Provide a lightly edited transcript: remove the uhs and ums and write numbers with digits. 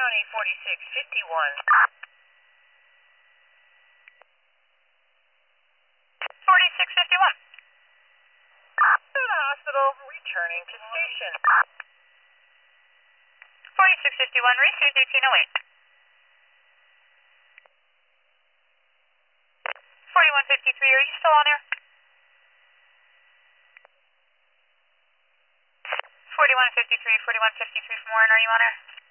County 4651. 4651. To the hospital, returning to station. 4651, received 1808. 4153, are you still on air? 4153 from Warren, are you on air?